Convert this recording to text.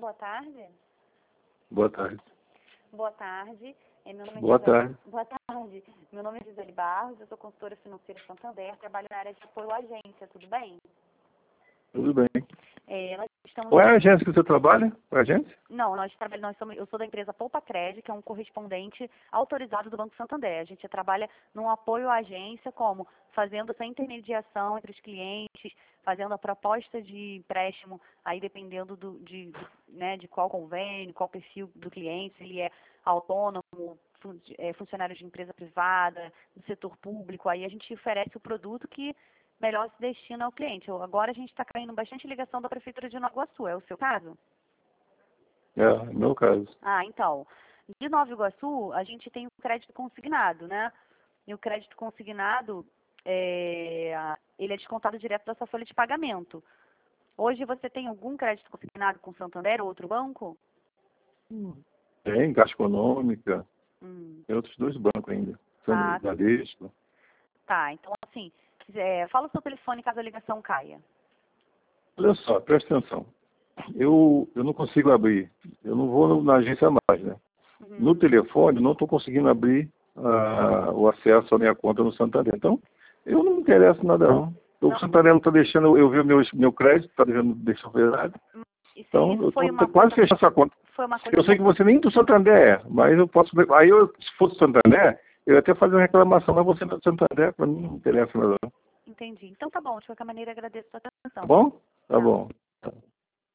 boa tarde. Boa tarde. Boa tarde. Meu nome é Boa tarde. Boa tarde. Meu nome é Gisele Barros, eu sou consultora financeira Santander, trabalho na área de apoio à agência, tudo bem? Tudo bem. Nós estamos... Qual é a agência que você trabalha? Qual é a agência? Não, eu sou da empresa Poupa Crédito, que é um correspondente autorizado do Banco Santander. A gente trabalha num apoio à agência, como fazendo essa intermediação entre os clientes, fazendo a proposta de empréstimo, aí dependendo de qual convênio, qual perfil do cliente, se ele é autônomo, funcionário de empresa privada, do setor público, aí a gente oferece o produto que melhor se destina ao cliente. Agora a gente está caindo bastante ligação da Prefeitura de Nova Iguaçu, é o seu caso? É, no meu caso. Então, de Nova Iguaçu, a gente tem o crédito consignado, né? E o crédito consignado, ele é descontado direto da sua folha de pagamento. Hoje você tem algum crédito consignado com Santander ou outro banco? Tem Caixa Econômica, Hum. tem outros dois bancos ainda. Tá. Bradesco. Tá, então assim, fala o seu telefone caso a ligação caia. Olha só, presta atenção. Eu não consigo abrir. Eu não vou na agência mais, né? No telefone, não estou conseguindo abrir o acesso à minha conta no Santander. Então, eu não me interesso nada não. O Santander não está deixando eu ver meu crédito, está deixando verdade. Então, eu estou quase fechando essa conta. Eu sei que você nem do Santander é, mas eu posso ver. Aí, se fosse Santander, eu ia até fazer uma reclamação, mas você não é do Santander, para mim não interessa nada não. Entendi. Então tá bom, de qualquer maneira agradeço a sua atenção. Tá bom? Tá bom.